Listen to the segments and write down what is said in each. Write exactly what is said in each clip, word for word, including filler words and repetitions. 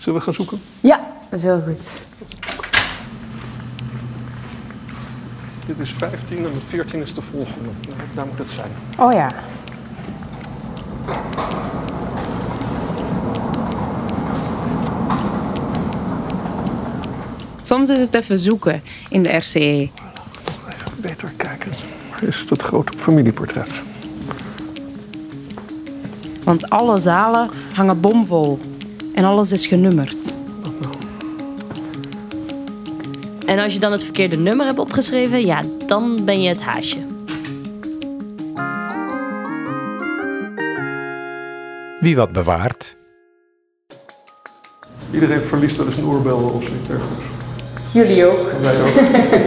Zullen we gaan zoeken? Ja, dat is heel goed. Dit is vijftien en de veertien is de volgende. Daar, daar moet het zijn. Oh ja. Soms is het even zoeken in de R C E. Even beter kijken. Waar is het grote familieportret? Want alle zalen hangen bomvol. En alles is genummerd. En als je dan het verkeerde nummer hebt opgeschreven, ja, dan ben je het haasje. Wie wat bewaart. Iedereen verliest wel eens een oorbel of zoiets dergelijks. Jullie ook. Wij ook.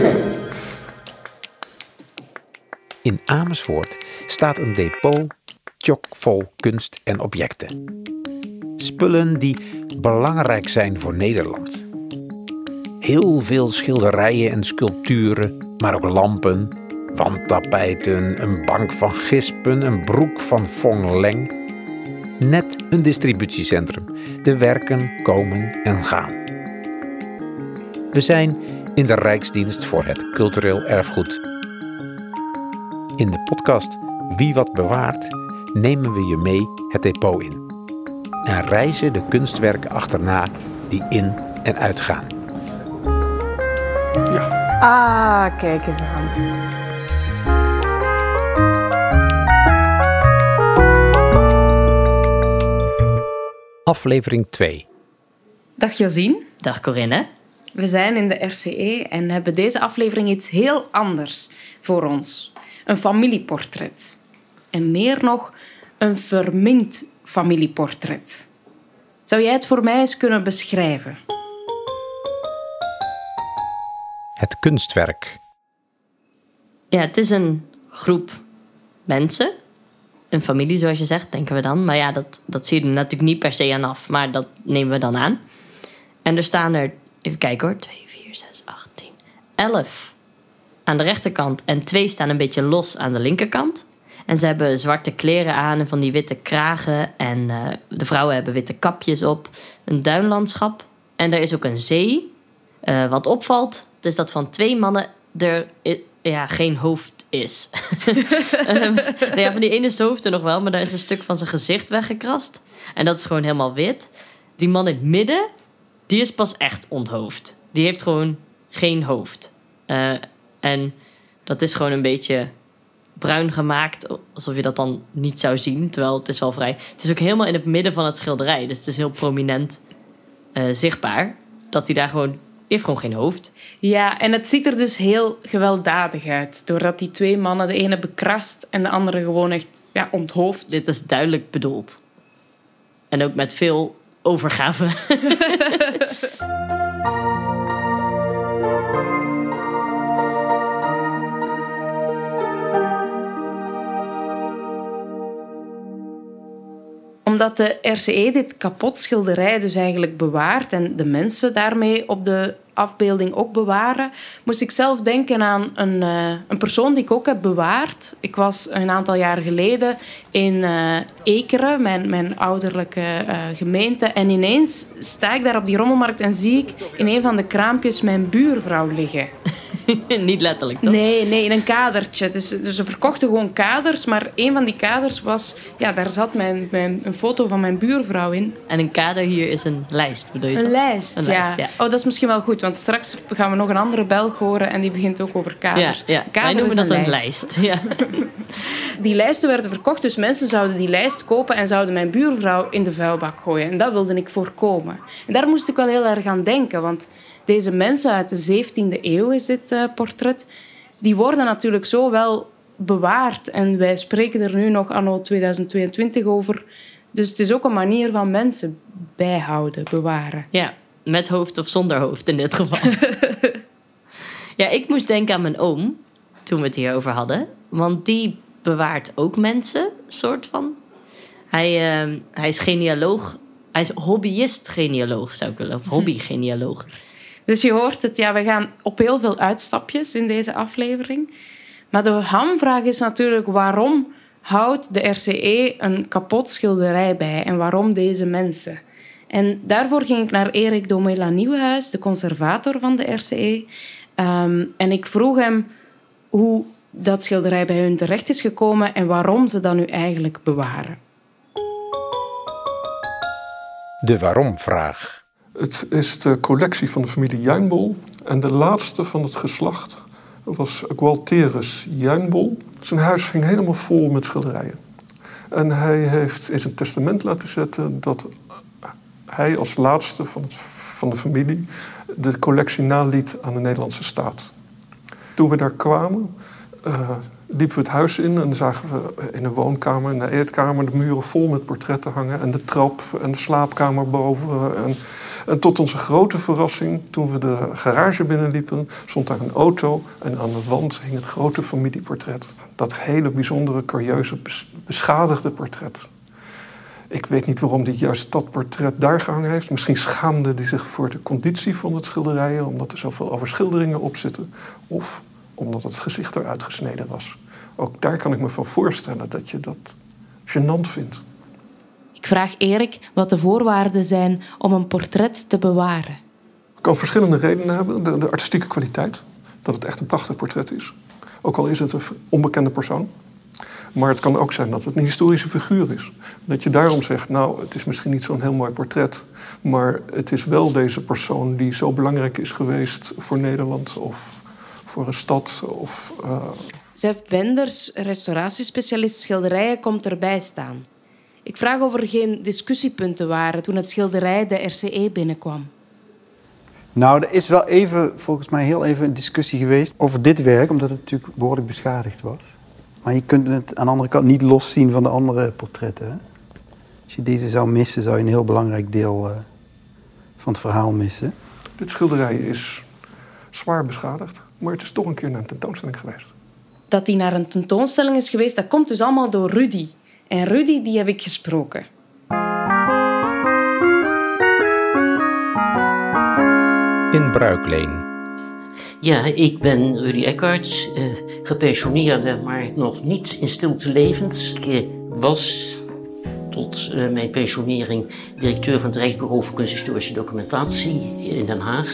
In Amersfoort staat een depot chockvol kunst en objecten. Spullen die belangrijk zijn voor Nederland. Heel veel schilderijen en sculpturen, maar ook lampen, wandtapijten, een bank van gispen, een broek van Fong Leng. Net een distributiecentrum. De werken komen en gaan. We zijn in de Rijksdienst voor het Cultureel Erfgoed. In de podcast Wie wat bewaart nemen we je mee het depot in. En reizen de kunstwerken achterna die in en uitgaan. Ja. Ah, kijk eens aan. Aflevering twee. Dag Josien. Dag Corinne. We zijn in de R C E en hebben deze aflevering iets heel anders voor ons. Een familieportret. En meer nog, een verminkt familieportret. Zou jij het voor mij eens kunnen beschrijven? Het kunstwerk. Ja, het is een groep mensen. Een familie, zoals je zegt, denken we dan. Maar ja, dat, dat zie je er natuurlijk niet per se aan af. Maar dat nemen we dan aan. En er staan er, even kijken hoor, twee, vier, zes, acht, tien, elf aan de rechterkant. En twee staan een beetje los aan de linkerkant. En ze hebben zwarte kleren aan en van die witte kragen. En uh, de vrouwen hebben witte kapjes op. Een duinlandschap. En er is ook een zee. Uh, wat opvalt, is dat van twee mannen er ja, geen hoofd is. um, nou ja, van die ene is het hoofd er nog wel, maar daar is een stuk van zijn gezicht weggekrast. En dat is gewoon helemaal wit. Die man in het midden, die is pas echt onthoofd. Die heeft gewoon geen hoofd. Uh, en dat is gewoon een beetje bruin gemaakt, alsof je dat dan niet zou zien, terwijl het is wel vrij. Het is ook helemaal in het midden van het schilderij, dus het is heel prominent uh, zichtbaar dat hij daar gewoon... Die heeft gewoon geen hoofd. Ja, en het ziet er dus heel gewelddadig uit. Doordat die twee mannen, de ene bekrast en de andere gewoon echt ja, onthoofd. Dit is duidelijk bedoeld. En ook met veel overgave. Omdat de R C E dit kapot schilderij dus eigenlijk bewaart en de mensen daarmee op de afbeelding ook bewaren, moest ik zelf denken aan een, uh, een persoon die ik ook heb bewaard. Ik was een aantal jaar geleden in uh, Ekeren, mijn, mijn ouderlijke uh, gemeente. En ineens sta ik daar op die rommelmarkt en zie ik in een van de kraampjes mijn buurvrouw liggen. Niet letterlijk, toch? Nee, nee, in een kadertje. Dus, dus ze verkochten gewoon kaders, maar een van die kaders was... Ja, daar zat mijn, mijn, een foto van mijn buurvrouw in. En een kader hier is een lijst, bedoel je Een toch? lijst, een ja. lijst, ja. Oh, dat is misschien wel goed, want straks gaan we nog een andere Belg horen en die begint ook over kaders. Ja, ja. Kader wij noemen is dat een een lijst. lijst. Ja. Die lijsten werden verkocht, dus mensen zouden die lijst kopen en zouden mijn buurvrouw in de vuilbak gooien. En dat wilde ik voorkomen. En daar moest ik wel heel erg aan denken, want deze mensen uit de zeventiende eeuw is dit uh, portret, die worden natuurlijk zo wel bewaard. En wij spreken er nu nog anno tweeduizend tweeëntwintig over. Dus het is ook een manier van mensen bijhouden, bewaren. Ja, met hoofd of zonder hoofd in dit geval. Ja, ik moest denken aan mijn oom, toen we het hierover hadden. Want die bewaart ook mensen, soort van. Hij, uh, hij is genealoog. Hij is hobbyist-genealoog, zou ik willen. Of hobby-genealoog. Dus je hoort het, ja, we gaan op heel veel uitstapjes in deze aflevering. Maar de hamvraag is natuurlijk, waarom houdt de R C E een kapot schilderij bij? En waarom deze mensen? En daarvoor ging ik naar Erik Domela Nieuwenhuis, de conservator van de R C E. Um, en ik vroeg hem hoe dat schilderij bij hun terecht is gekomen en waarom ze dat nu eigenlijk bewaren. De waarom-vraag. Het is de collectie van de familie Juinbol. En de laatste van het geslacht was Gualterus Juinbol. Zijn huis hing helemaal vol met schilderijen. En hij heeft in zijn testament laten zetten dat hij als laatste van, het, van de familie de collectie naliet aan de Nederlandse staat. Toen we daar kwamen, uh, liepen we het huis in en zagen we in een woonkamer, in de eetkamer, de muren vol met portretten hangen en de trap en de slaapkamer boven. En, en tot onze grote verrassing, toen we de garage binnenliepen, stond daar een auto en aan de wand hing het grote familieportret. Dat hele bijzondere, curieuze, beschadigde portret. Ik weet niet waarom hij juist dat portret daar gehangen heeft. Misschien schaamde hij zich voor de conditie van het schilderijen, omdat er zoveel overschilderingen op zitten. Of omdat het gezicht eruit gesneden was. Ook daar kan ik me van voorstellen dat je dat gênant vindt. Ik vraag Erik wat de voorwaarden zijn om een portret te bewaren. Het kan verschillende redenen hebben. De, de artistieke kwaliteit, dat het echt een prachtig portret is. Ook al is het een onbekende persoon. Maar het kan ook zijn dat het een historische figuur is. Dat je daarom zegt, nou, het is misschien niet zo'n heel mooi portret, maar het is wel deze persoon die zo belangrijk is geweest voor Nederland of voor een stad. Of, uh... Zef Benders, restauratiespecialist schilderijen, komt erbij staan. Ik vraag of er geen discussiepunten waren toen het schilderij de R C E binnenkwam. Nou, er is wel even, volgens mij heel even een discussie geweest over dit werk, omdat het natuurlijk behoorlijk beschadigd was. Maar je kunt het aan de andere kant niet loszien van de andere portretten. Hè? Als je deze zou missen, zou je een heel belangrijk deel uh, van het verhaal missen. Dit schilderij is zwaar beschadigd, maar het is toch een keer naar een tentoonstelling geweest. Dat hij naar een tentoonstelling is geweest, dat komt dus allemaal door Rudy. En Rudy, die heb ik gesproken. In Bruikleen. Ja, ik ben Rudy Eckarts, uh, gepensioneerde, maar nog niet in stilte levend. Ik uh, was tot uh, mijn pensionering directeur van het Rijksbureau voor Kunsthistorische Documentatie in Den Haag.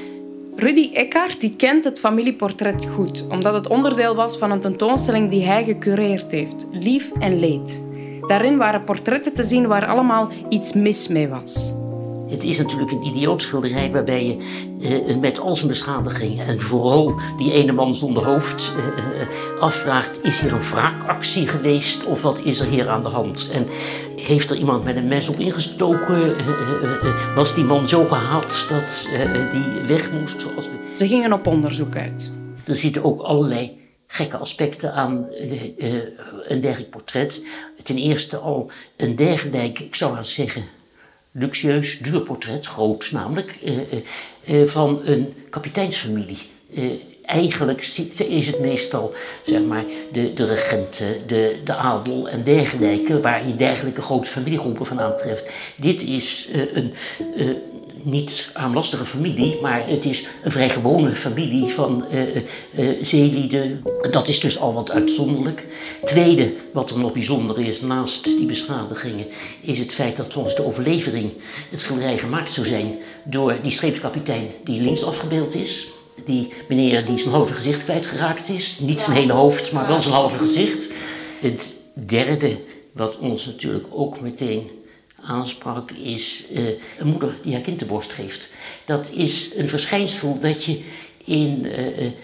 Rudy Eckarts die kent het familieportret goed, omdat het onderdeel was van een tentoonstelling die hij gecureerd heeft, Lief en Leed. Daarin waren portretten te zien waar allemaal iets mis mee was. Het is natuurlijk een idioot schilderij waarbij je uh, met al zijn beschadigingen en vooral die ene man zonder hoofd uh, uh, afvraagt, is hier een wraakactie geweest of wat is er hier aan de hand? En heeft er iemand met een mes op ingestoken? Uh, uh, uh, was die man zo gehaat dat uh, die weg moest? Zoals we... Ze gingen op onderzoek uit. Er zitten ook allerlei gekke aspecten aan uh, uh, een dergelijk portret. Ten eerste al een dergelijk, ik zou maar zeggen, luxueus, duur portret, groot namelijk, uh, uh, uh, van een kapiteinsfamilie. Uh, eigenlijk is het meestal zeg maar, de, de regenten, de, de adel en dergelijke, waar je dergelijke grote familiegroepen van aantreft. Dit is uh, een uh, niet armlastige familie, maar het is een vrij gewone familie van uh, uh, zeelieden. Dat is dus al wat uitzonderlijk. Tweede, wat er nog bijzonder is naast die beschadigingen, is het feit dat volgens de overlevering het schilderij gemaakt zou zijn door die scheepskapitein die links afgebeeld is. Die meneer die zijn halve gezicht kwijtgeraakt is. Niet zijn hele hoofd, maar wel zijn halve gezicht. Het derde, wat ons natuurlijk ook meteen aansprak, is uh, een moeder die haar kind de borst geeft. Dat is een verschijnsel dat je in uh, uh,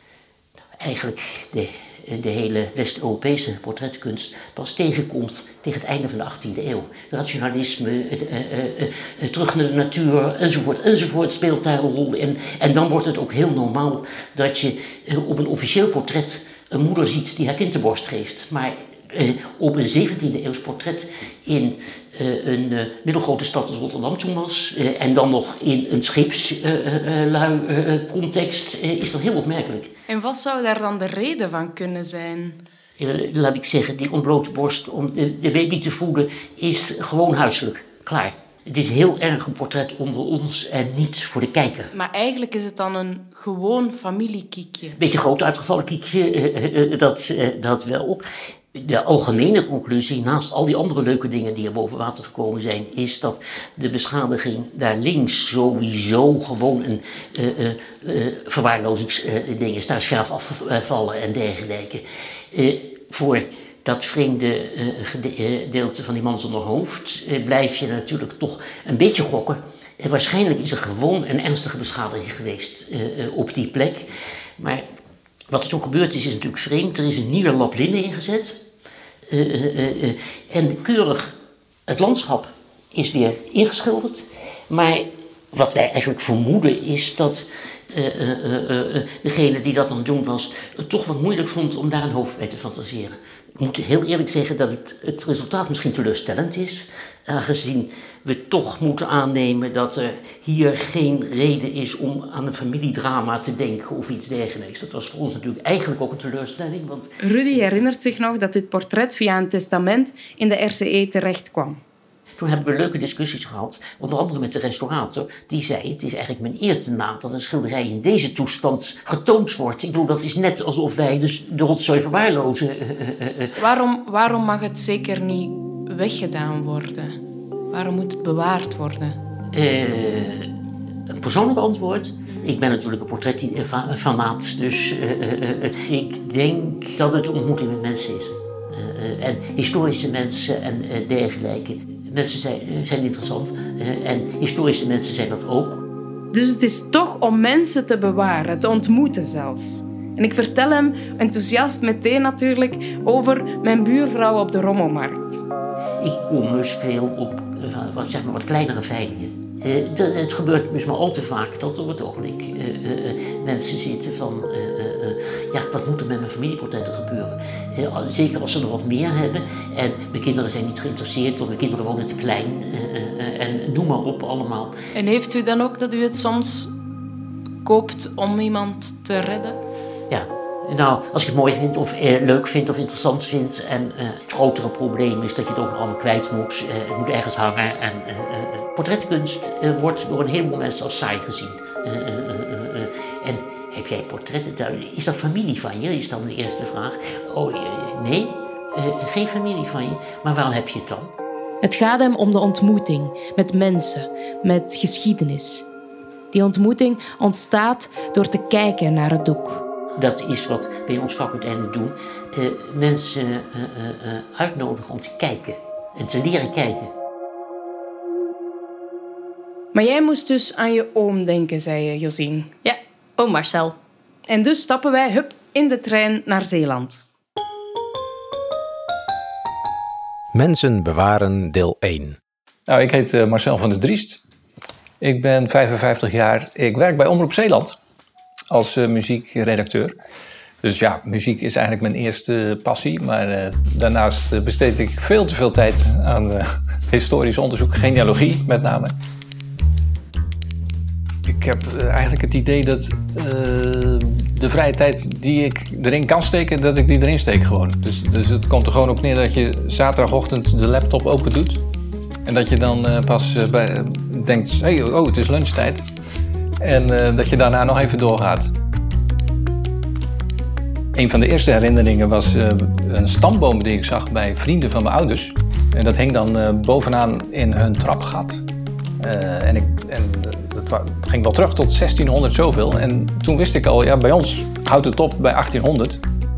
eigenlijk de, de hele West-Europese portretkunst pas tegenkomt tegen het einde van de achttiende eeuw. Rationalisme, uh, uh, uh, uh, terug naar de natuur, enzovoort, enzovoort speelt daar een rol in. En dan wordt het ook heel normaal dat je uh, op een officieel portret een moeder ziet die haar kind de borst geeft. Maar uh, op een zeventiende eeuws portret in uh, een uh, middelgrote stad als Rotterdam toen was, uh, en dan nog in een scheepslui uh, uh, uh, context, uh, is dat heel opmerkelijk. En wat zou daar dan de reden van kunnen zijn? Uh, laat ik zeggen, die ontblote borst om de, de baby te voeden is gewoon huiselijk. Klaar. Het is heel erg een portret onder ons en niet voor de kijker. Maar eigenlijk is het dan een gewoon familiekiekje. Beetje groot uitgevallen kiekje, uh, uh, dat, uh, dat wel. De algemene conclusie, naast al die andere leuke dingen die er boven water gekomen zijn, is dat de beschadiging daar links sowieso gewoon een uh, uh, uh, verwaarlozingsding is. Daar is verf afvallen en dergelijke. Uh, voor dat vreemde uh, gedeelte van die man zonder hoofd uh, blijf je natuurlijk toch een beetje gokken. Uh, waarschijnlijk is er gewoon een ernstige beschadiging geweest uh, uh, op die plek. Maar wat er toen gebeurd is, is natuurlijk vreemd. Er is een nieuwe lap linnen ingezet. Uh, uh, uh, uh, en keurig het landschap is weer ingeschilderd. Maar wat wij eigenlijk vermoeden is dat uh, uh, uh, uh, degene die dat dan doen was, het toch wat moeilijk vond om daar een hoofd bij te fantaseren. Ik moet heel eerlijk zeggen dat het, het resultaat misschien teleurstellend is. Aangezien we toch moeten aannemen dat er hier geen reden is om aan een familiedrama te denken of iets dergelijks. Dat was voor ons natuurlijk eigenlijk ook een teleurstelling. Want Rudy herinnert zich nog dat dit portret via een testament in de R C E terecht kwam. Toen hebben we leuke discussies gehad, onder andere met de restaurator. Die zei, het is eigenlijk mijn eer te na dat een schilderij in deze toestand getoond wordt. Ik bedoel, dat is net alsof wij dus de rotzooi verwaarlozen. Waarom, waarom mag het zeker niet weggedaan worden? Waarom moet het bewaard worden? Uh, een persoonlijk antwoord. Ik ben natuurlijk een portretfanaat, dus uh, uh, uh, ik denk dat het een ontmoeting met mensen is. Uh, uh, en historische mensen en uh, dergelijke. Mensen zijn, zijn interessant uh, en historische mensen zijn dat ook. Dus het is toch om mensen te bewaren, te ontmoeten zelfs. En ik vertel hem enthousiast meteen natuurlijk over mijn buurvrouw op de rommelmarkt. Ik kom dus veel op wat, zeg maar, wat kleinere veilingen. Uh, de, het gebeurt dus maar al te vaak dat op het ogenblik uh, uh, mensen zitten van, uh, uh, ja, wat moet er met mijn familieportretten gebeuren? Uh, zeker als ze er wat meer hebben en mijn kinderen zijn niet geïnteresseerd of mijn kinderen wonen te klein uh, uh, en noem maar op allemaal. En heeft u dan ook dat u het soms koopt om iemand te redden? Ja. Nou, als ik het mooi vind of eh, leuk vind of interessant vind en uh, het grotere probleem is dat je het ook nog allemaal kwijt moet, uh, het moet ergens hangen en uh, uh, portretkunst uh, wordt door een heleboel mensen als saai gezien. Uh, uh, uh, uh, en heb jij portretten thuis? Is dat familie van je? Is dan de eerste vraag. Oh, uh, nee, uh, geen familie van je, maar waarom heb je het dan? Het gaat hem om de ontmoeting met mensen, met geschiedenis. Die ontmoeting ontstaat door te kijken naar het doek. Dat is wat wij in ons vak uiteindelijk doen. Uh, mensen uh, uh, uitnodigen om te kijken en te leren kijken. Maar jij moest dus aan je oom denken, zei je, Josien. Ja, oom Marcel. En dus stappen wij hup in de trein naar Zeeland. Mensen bewaren deel één. Nou, ik heet uh, Marcel van der Driest. Ik ben vijfenvijftig jaar. Ik werk bij Omroep Zeeland als uh, muziekredacteur. Dus ja, muziek is eigenlijk mijn eerste passie. Maar uh, daarnaast uh, besteed ik veel te veel tijd aan uh, historisch onderzoek, genealogie met name. Ik heb uh, eigenlijk het idee dat uh, de vrije tijd die ik erin kan steken, dat ik die erin steek gewoon. Dus, dus het komt er gewoon op neer dat je zaterdagochtend de laptop open doet. En dat je dan uh, pas uh, bij, uh, denkt, hey, oh, het is lunchtijd. En uh, dat je daarna nog even doorgaat. Een van de eerste herinneringen was uh, een stamboom die ik zag bij vrienden van mijn ouders. En dat hing dan uh, bovenaan in hun trapgat. Uh, en ik, en dat wa- het ging wel terug tot zestienhonderd zoveel. En toen wist ik al, ja, bij ons houdt het op bij achttienhonderd.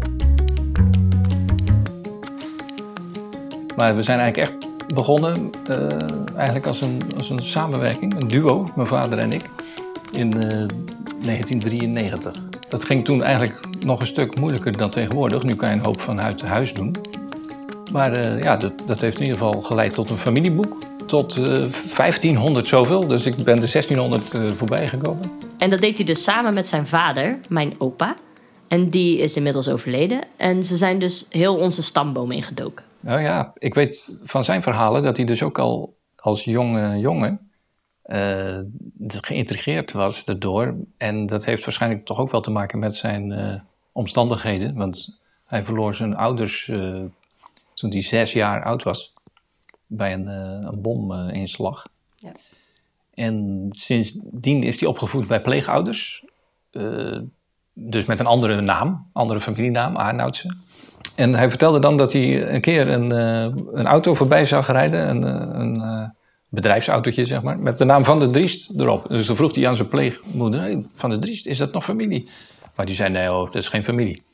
Maar we zijn eigenlijk echt begonnen uh, eigenlijk als een, als een samenwerking, een duo, mijn vader en ik, in uh, negentien drieënnegentig. Dat ging toen eigenlijk nog een stuk moeilijker dan tegenwoordig. Nu kan je een hoop van huis te huis doen. Maar uh, ja, dat, dat heeft in ieder geval geleid tot een familieboek. Tot uh, vijftienhonderd zoveel, dus ik ben de zestienhonderd uh, voorbij gekomen. En dat deed hij dus samen met zijn vader, mijn opa. En die is inmiddels overleden. En ze zijn dus heel onze stamboom ingedoken. Nou ja, ik weet van zijn verhalen dat hij dus ook al als jonge jongen uh, geïntrigeerd was daardoor. En dat heeft waarschijnlijk toch ook wel te maken met zijn uh, omstandigheden. Want hij verloor zijn ouders uh, toen hij zes jaar oud was. Bij een, uh, een bominslag. Ja. En sindsdien is hij opgevoed bij pleegouders. Uh, dus met een andere naam, andere familienaam, Arnoudse. En hij vertelde dan dat hij een keer een, uh, een auto voorbij zag rijden. Een, een uh, bedrijfsautootje, zeg maar. Met de naam Van der Driest erop. Dus toen vroeg hij aan zijn pleegmoeder. Hey, Van der Driest, is dat nog familie? Maar die zei, nee hoor, dat is geen familie.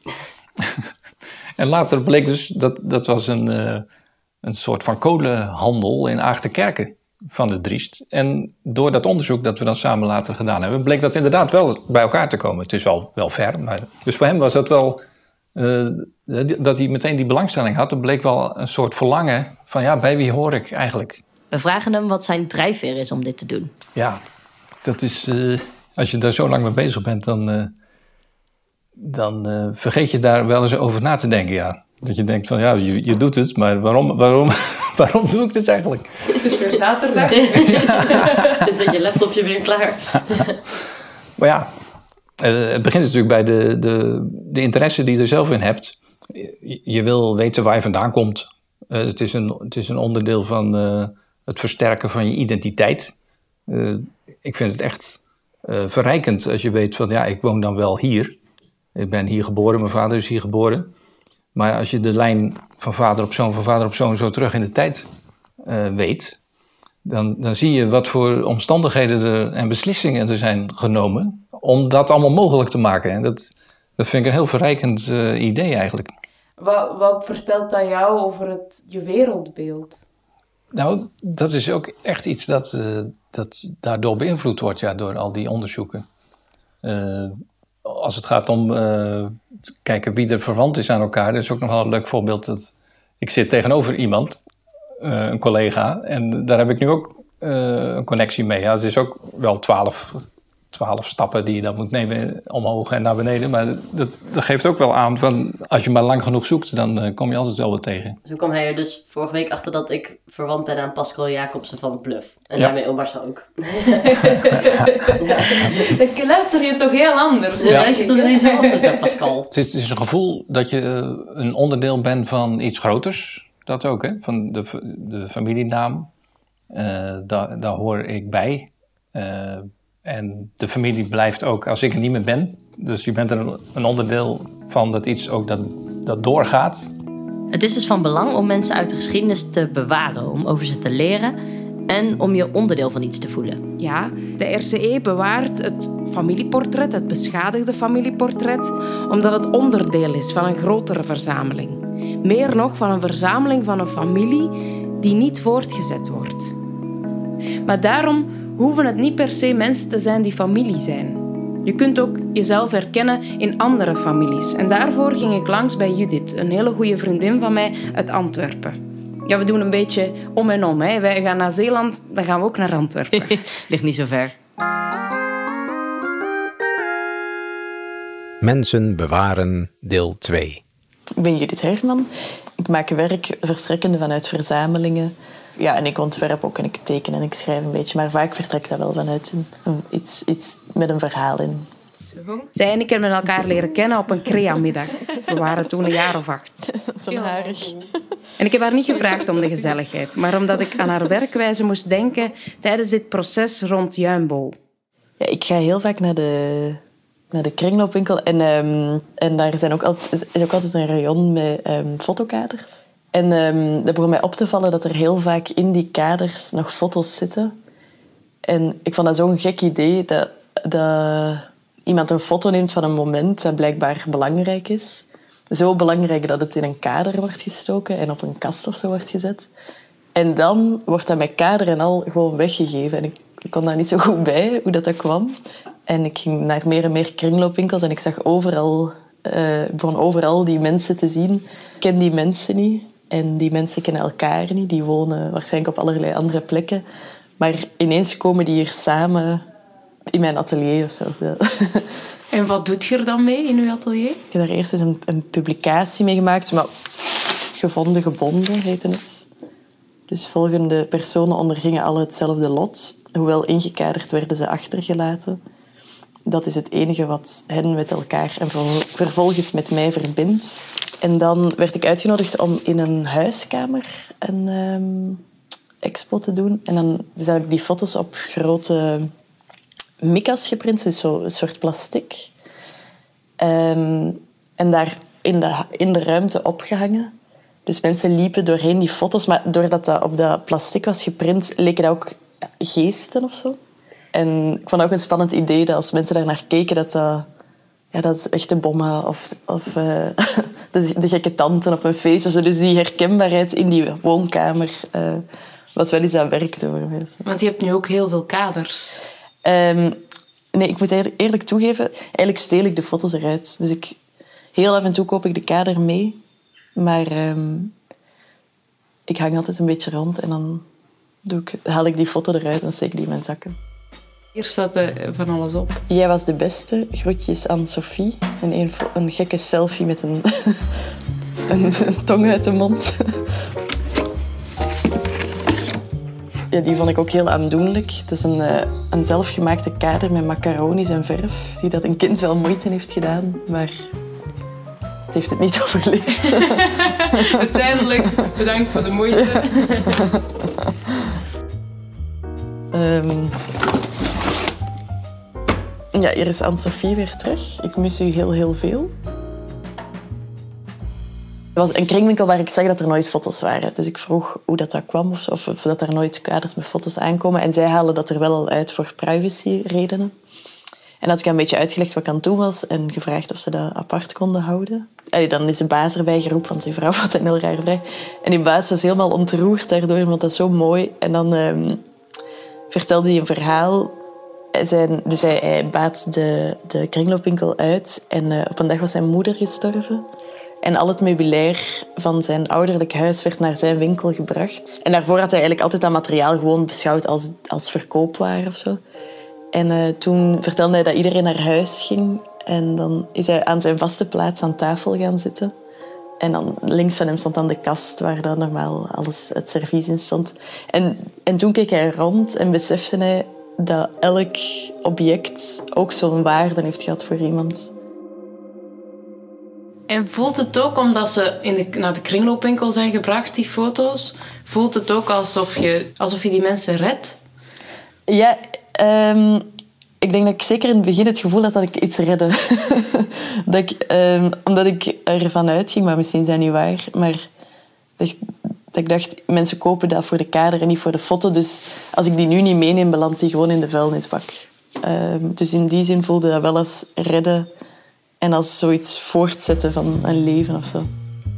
En later bleek dus, dat, dat was een, uh, een soort van kolenhandel in Aagtenkerken. Van der Driest. En door dat onderzoek dat we dan samen later gedaan hebben, bleek dat inderdaad wel bij elkaar te komen. Het is wel, wel ver, maar... Dus voor hem was dat wel... Uh, dat hij meteen die belangstelling had, dat bleek wel een soort verlangen van ja, bij wie hoor ik eigenlijk? We vragen hem wat zijn drijfveer is om dit te doen. Ja, dat is... Uh, als je daar zo lang mee bezig bent, dan, uh, dan uh, vergeet je daar wel eens over na te denken, ja. Dat je denkt van ja, je, je doet het, maar waarom, waarom, waarom doe ik dit eigenlijk? Het is weer zaterdag. Dus zet je laptopje weer klaar. Maar ja, uh, het begint natuurlijk bij de, de, de interesse die je er zelf in hebt. Je, je wil weten waar je vandaan komt. Uh, het, is een, het is een onderdeel van uh, het versterken van je identiteit. Uh, ik vind het echt uh, verrijkend als je weet van ja, ik woon dan wel hier. Ik ben hier geboren, mijn vader is hier geboren. Maar als je de lijn van vader op zoon, van vader op zoon zo terug in de tijd uh, weet, dan, dan zie je wat voor omstandigheden er, en beslissingen er zijn genomen om dat allemaal mogelijk te maken. En dat, dat vind ik een heel verrijkend uh, idee eigenlijk. Wat, wat vertelt dat jou over het, je wereldbeeld? Nou, dat is ook echt iets dat, uh, dat daardoor beïnvloed wordt, ja, door al die onderzoeken. Uh, Als het gaat om uh, te kijken wie er verwant is aan elkaar, dat is ook nog wel een leuk voorbeeld. Dat ik zit tegenover iemand, uh, een collega, en daar heb ik nu ook uh, een connectie mee. Ja, het is ook wel twaalf, twaalf stappen die je dan moet nemen omhoog en naar beneden. Maar dat, dat geeft ook wel aan van als je maar lang genoeg zoekt, dan uh, kom je altijd wel wat tegen. Zo kwam hij er dus vorige week achter dat ik verwant ben aan Pascal Jacobsen van Bluff. En ja. daarmee Omar ook. Dan luister je toch heel anders. Ja. Luister je ineens heel anders naar Pascal. Het is, het is een gevoel dat je uh, een onderdeel bent van iets groters. Dat ook, hè? Van de, de familienaam. Uh, daar, daar hoor ik bij. Uh, en de familie blijft ook als ik er niet meer ben. Dus je bent er een, een onderdeel van dat iets ook dat, dat doorgaat. Het is dus van belang om mensen uit de geschiedenis te bewaren, om over ze te leren en om je onderdeel van iets te voelen. Ja, de R C E bewaart het familieportret, het beschadigde familieportret, omdat het onderdeel is van een grotere verzameling. Meer nog van een verzameling van een familie die niet voortgezet wordt. Maar daarom hoeven het niet per se mensen te zijn die familie zijn. Je kunt ook jezelf herkennen in andere families. En daarvoor ging ik langs bij Judith, een hele goede vriendin van mij uit Antwerpen. Ja, we doen een beetje om en om. Hè. Wij gaan naar Zeeland, dan gaan we ook naar Antwerpen. Ligt niet zo ver. Mensen bewaren, deel twee. Ik ben Judith Herman. Ik maak werk verstrekkende vanuit verzamelingen. Ja, en ik ontwerp ook en ik teken en ik schrijf een beetje. Maar vaak vertrekt dat wel vanuit een, een, iets, iets met een verhaal in. Zij en ik hebben elkaar leren kennen op een crea-middag. We waren toen een jaar of acht. Zo'n harig. En ik heb haar niet gevraagd om de gezelligheid, maar omdat ik aan haar werkwijze moest denken tijdens dit proces rond Juinbol. Ja, ik ga heel vaak naar de, naar de kringloopwinkel. En, um, en daar zijn ook altijd, is ook altijd een rayon met um, fotokaders. En um, dat begon mij op te vallen dat er heel vaak in die kaders nog foto's zitten. En ik vond dat zo'n gek idee dat, dat iemand een foto neemt van een moment dat blijkbaar belangrijk is. Zo belangrijk dat het in een kader wordt gestoken en op een kast of zo wordt gezet. En dan wordt dat met kader en al gewoon weggegeven. En ik, ik kon daar niet zo goed bij, hoe dat, dat kwam. En ik ging naar meer en meer kringloopwinkels en ik zag overal, uh, ik begon overal die mensen te zien. Ik ken die mensen niet. En die mensen kennen elkaar niet. Die wonen waarschijnlijk op allerlei andere plekken. Maar ineens komen die hier samen in mijn atelier of zo. En wat doet je er dan mee in uw atelier? Ik heb daar eerst eens een, een publicatie mee gemaakt. Maar gevonden, gebonden heette het. Dus volgende personen ondergingen alle hetzelfde lot. Hoewel ingekaderd werden ze achtergelaten. Dat is het enige wat hen met elkaar en vervolgens met mij verbindt. En dan werd ik uitgenodigd om in een huiskamer een um, expo te doen. En dan dus heb ik die foto's op grote mica's geprint, dus zo een soort plastic. Um, en daar in de, in de ruimte opgehangen. Dus mensen liepen doorheen die foto's, maar doordat dat op dat plastic was geprint, leken dat ook geesten of zo. En ik vond het ook een spannend idee dat als mensen daar naar keken, dat dat, ja, dat is echte bommen of, of uh, de, de gekke tante op een feest of zo. Dus die herkenbaarheid in die woonkamer uh, was wel iets dat werkte voor mij. Want je hebt nu ook heel veel kaders. Um, nee, ik moet eerlijk, eerlijk toegeven, eigenlijk steel ik de foto's eruit. Dus ik, heel af en toe koop ik de kader mee. Maar um, ik hang altijd een beetje rond en dan doe ik, haal ik die foto eruit en steek die in mijn zakken. Hier staat er van alles op. Jij was de beste. Groetjes aan Sophie. En een, een gekke selfie met een, een, een tong uit de mond. Ja, die vond ik ook heel aandoenlijk. Het is een, uh, een zelfgemaakte kader met macaronis en verf. Ik zie dat een kind wel moeite heeft gedaan, maar het heeft het niet overleefd. Uiteindelijk, bedankt voor de moeite. um, ja, hier is Anne-Sophie weer terug. Ik mis u heel, heel veel. Er was een kringwinkel waar ik zag dat er nooit foto's waren. Dus ik vroeg hoe dat, dat kwam of, of, of dat er nooit kaders met foto's aankomen. En zij halen dat er wel al uit voor privacyredenen. En had ik een beetje uitgelegd wat ik aan het doen was en gevraagd of ze dat apart konden houden. Allee, dan is de baas erbij geroepen, want die vrouw had een heel rare vraag. En die baas was helemaal ontroerd daardoor, want dat is zo mooi. En dan um, vertelde hij een verhaal. Zijn, dus hij, hij baat de, de kringloopwinkel uit en uh, op een dag was zijn moeder gestorven. En al het meubilair van zijn ouderlijk huis werd naar zijn winkel gebracht. En daarvoor had hij eigenlijk altijd dat materiaal gewoon beschouwd als, als verkoopwaar of zo. En uh, toen vertelde hij dat iedereen naar huis ging. En dan is hij aan zijn vaste plaats aan tafel gaan zitten. En dan links van hem stond dan de kast waar dan normaal alles, het servies in stond. En, en toen keek hij rond en besefte hij dat elk object ook zo'n waarde heeft gehad voor iemand. En voelt het ook, omdat ze in de, naar de kringloopwinkel zijn gebracht, die foto's, voelt het ook alsof je, alsof je die mensen redt? Ja, um, ik denk dat ik zeker in het begin het gevoel had dat ik iets redde. dat ik, um, omdat ik ervan uitging, maar misschien is dat niet waar, maar dat, dat ik dacht, mensen kopen dat voor de kader en niet voor de foto. Dus als ik die nu niet meeneem, belandt die gewoon in de vuilnisbak. Um, dus in die zin voelde dat wel als redden en als zoiets voortzetten van een leven of zo.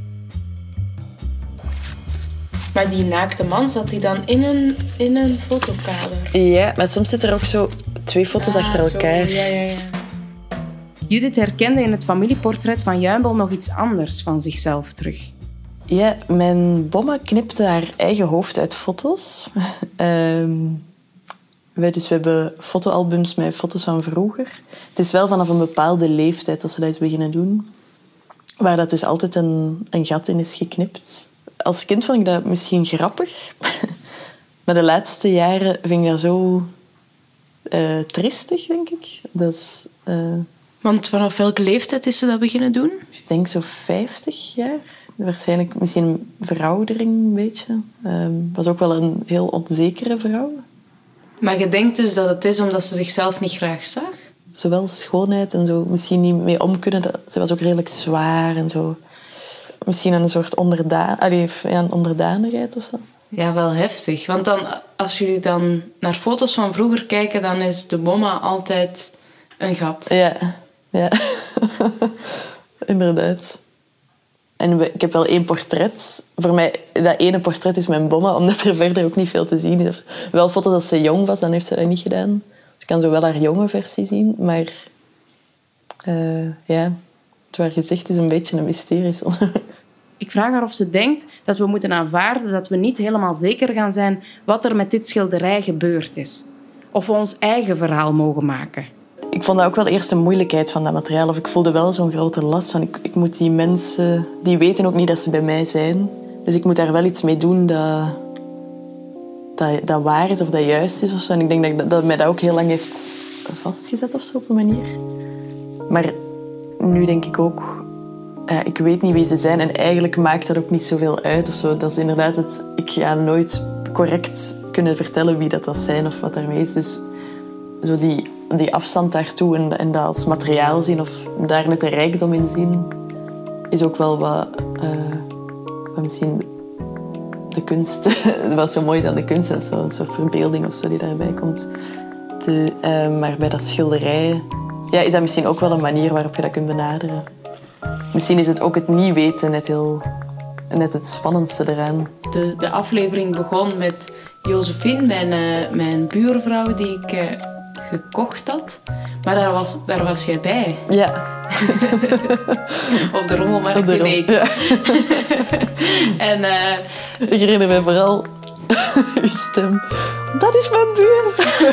Maar die naakte man, zat hij dan in een, in een fotokader? Ja, maar soms zitten er ook zo twee foto's ah, achter elkaar. Zo, ja, ja, ja. Judith herkende in het familieportret van Juinbol nog iets anders van zichzelf terug. Ja, mijn bomma knipte haar eigen hoofd uit foto's. um, wij, dus we hebben fotoalbums met foto's van vroeger. Het is wel vanaf een bepaalde leeftijd dat ze dat is beginnen doen. Waar dat dus altijd een, een gat in is geknipt. Als kind vond ik dat misschien grappig. Maar de laatste jaren vind ik dat zo uh, tristig, denk ik. Dat is, uh... Want vanaf welke leeftijd is ze dat beginnen doen? Ik denk zo vijftig jaar. Waarschijnlijk misschien een veroudering, een beetje. Uh, was ook wel een heel onzekere vrouw. Maar je denkt dus dat het is omdat ze zichzelf niet graag zag? Zowel schoonheid en zo misschien niet mee om kunnen. Ze was ook redelijk zwaar en zo. Misschien een soort onderdaan, allee, ja, een onderdanigheid of zo. Ja, wel heftig. Want dan, als jullie dan naar foto's van vroeger kijken, dan is de bomma altijd een gat. Ja, ja. Inderdaad. En we, ik heb wel één portret. Voor mij, dat ene portret is mijn bomma, omdat er verder ook niet veel te zien is. Wel foto's als ze jong was, dan heeft ze dat niet gedaan. Dus ik kan zo wel haar jonge versie zien. Maar uh, ja, het waar gezegd is een beetje een mysterie. Ik vraag haar of ze denkt dat we moeten aanvaarden dat we niet helemaal zeker gaan zijn wat er met dit schilderij gebeurd is. Of we ons eigen verhaal mogen maken. Ik vond dat ook wel eerst een moeilijkheid van dat materiaal. Of ik voelde wel zo'n grote last van ik, ik moet die mensen... Die weten ook niet dat ze bij mij zijn. Dus ik moet daar wel iets mee doen dat, dat, dat waar is of dat juist is. Of zo. En ik denk dat, dat mij dat ook heel lang heeft vastgezet of zo, op een manier. Maar nu denk ik ook... Ja, ik weet niet wie ze zijn en eigenlijk maakt dat ook niet zoveel uit. Of zo. Dat is inderdaad het... Ik ga nooit correct kunnen vertellen wie dat, dat zijn of wat daarmee is. Dus zo die, die afstand daartoe en, en dat als materiaal zien of daar net de rijkdom in zien, is ook wel wat, uh, wat misschien de kunst, wat zo mooi is aan de kunst, of zo, een soort verbeelding of zo die daarbij komt. De, uh, maar bij dat schilderij ja, is dat misschien ook wel een manier waarop je dat kunt benaderen. Misschien is het ook het niet weten net, heel, net het spannendste eraan. De, de aflevering begon met Josephine, mijn, uh, mijn buurvrouw die ik uh, gekocht had. Maar daar was, daar was jij bij. Ja. Op de rommelmarkt Op de in Eek. Ja. En uh, ik herinner me vooral uw stem. Dat is mijn buurvrouw.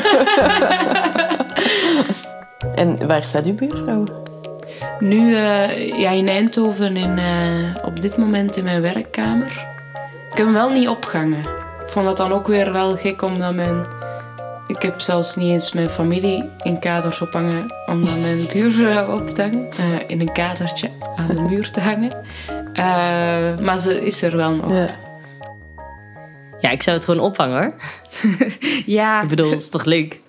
En waar staat uw buurvrouw? Nu uh, ja, in Eindhoven, in, uh, op dit moment in mijn werkkamer. Ik heb hem wel niet opgehangen. Ik vond dat dan ook weer wel gek, omdat mijn... Ik heb zelfs niet eens mijn familie in kaders ophangen om dan mijn buurvrouw op te hangen. Uh, in een kadertje aan de muur te hangen. Uh, maar ze is er wel nog. Ja. Ja, ik zou het gewoon ophangen, hoor. Ja. Ik bedoel, het is toch leuk?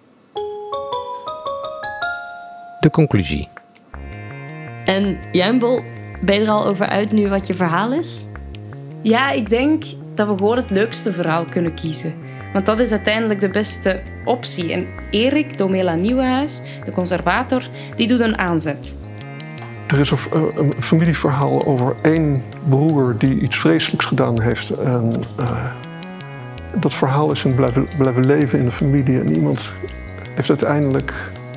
De conclusie. En Juinbol, ben je er al over uit nu wat je verhaal is? Ja, ik denk dat we gewoon het leukste verhaal kunnen kiezen. Want dat is uiteindelijk de beste optie. En Erik Domela Nieuwenhuis, de conservator, die doet een aanzet. Er is een, een familieverhaal over één broer die iets vreselijks gedaan heeft. En uh, dat verhaal is blijven, blijven leven in de familie. En iemand heeft uiteindelijk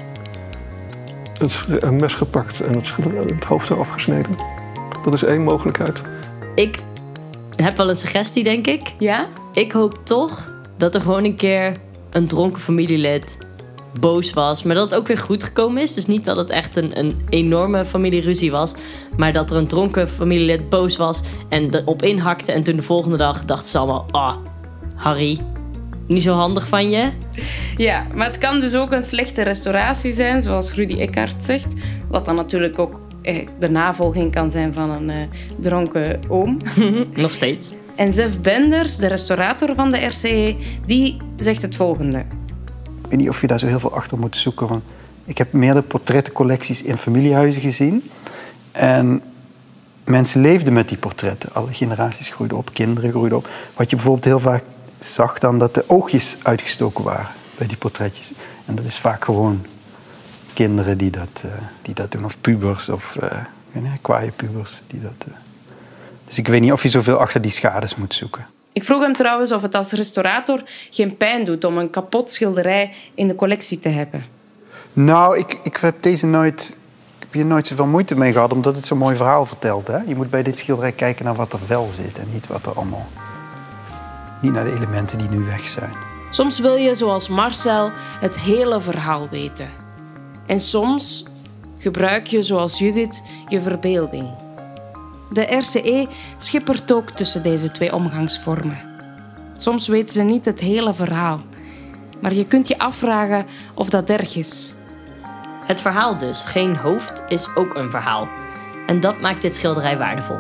het, een mes gepakt en het, het hoofd eraf gesneden. Dat is één mogelijkheid. Ik heb wel een suggestie, denk ik. Ja? Ik hoop toch dat er gewoon een keer een dronken familielid boos was. Maar dat het ook weer goed gekomen is. Dus niet dat het echt een, een enorme familieruzie was. Maar dat er een dronken familielid boos was en erop inhakte. En toen de volgende dag dachten ze allemaal... Ah, oh, Harry, niet zo handig van je. Ja, maar het kan dus ook een slechte restauratie zijn, zoals Rudy Eckhart zegt. Wat dan natuurlijk ook eh, de navolging kan zijn van een eh, dronken oom. Nog steeds. En Zef Benders, de restaurator van de R C E, die zegt het volgende. Ik weet niet of je daar zo heel veel achter moet zoeken. Want ik heb meerdere portrettencollecties in familiehuizen gezien. En mensen leefden met die portretten. Alle generaties groeiden op, kinderen groeiden op. Wat je bijvoorbeeld heel vaak zag dan dat de oogjes uitgestoken waren bij die portretjes. En dat is vaak gewoon kinderen die dat, uh, die dat doen. Of pubers of uh, ik weet niet, kwaaie pubers die dat... Uh. Dus ik weet niet of je zoveel achter die schades moet zoeken. Ik vroeg hem trouwens of het als restaurator geen pijn doet om een kapot schilderij in de collectie te hebben. Nou, ik, ik heb deze nooit... Ik heb hier nooit zoveel moeite mee gehad, omdat het zo'n mooi verhaal vertelt. Hè? Je moet bij dit schilderij kijken naar wat er wel zit en niet wat er allemaal... Niet naar de elementen die nu weg zijn. Soms wil je, zoals Marcel, het hele verhaal weten. En soms gebruik je, zoals Judith, je verbeelding. De R C E schippert ook tussen deze twee omgangsvormen. Soms weten ze niet het hele verhaal. Maar je kunt je afvragen of dat erg is. Het verhaal dus, geen hoofd, is ook een verhaal. En dat maakt dit schilderij waardevol.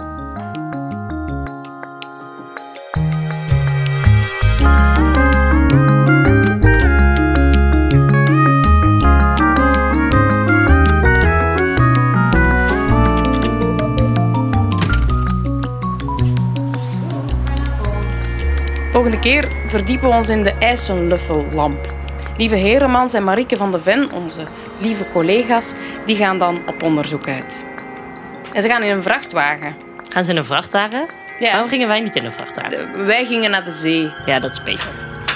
Volgende keer verdiepen we ons in de IJsselluffellamp. Lieve Heremans en Marieke van de Ven, onze lieve collega's, die gaan dan op onderzoek uit. En ze gaan in een vrachtwagen. Gaan ze in een vrachtwagen? Ja. Waarom gingen wij niet in een vrachtwagen? De- wij gingen naar de zee. Ja, dat is beter.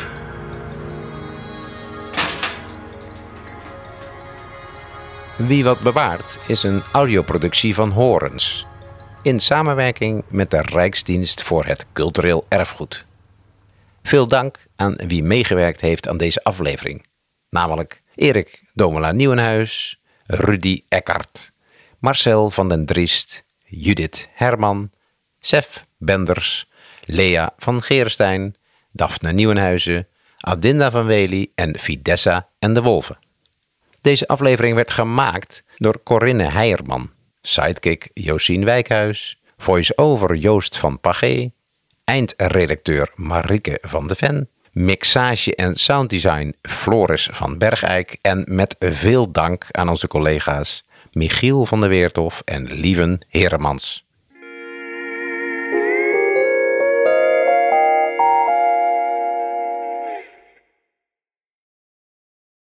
Wie wat bewaart is een audioproductie van Horens. In samenwerking met de Rijksdienst voor het Cultureel Erfgoed. Veel dank aan wie meegewerkt heeft aan deze aflevering. Namelijk Erik Domela Nieuwenhuis, Rudy Eckhart, Marcel van den Driest, Judith Herman, Sef Benders, Lea van Geerstein, Daphne Nieuwenhuizen, Adinda van Wely en Fidessa en de Wolven. Deze aflevering werd gemaakt door Corinne Heijerman, sidekick Josien Wijkhuis, voice-over Joost van Pagé, eindredacteur Marieke van de Ven, mixage en sounddesign Floris van Bergijk en met veel dank aan onze collega's Michiel van der Weerthof en Lieven Heremans.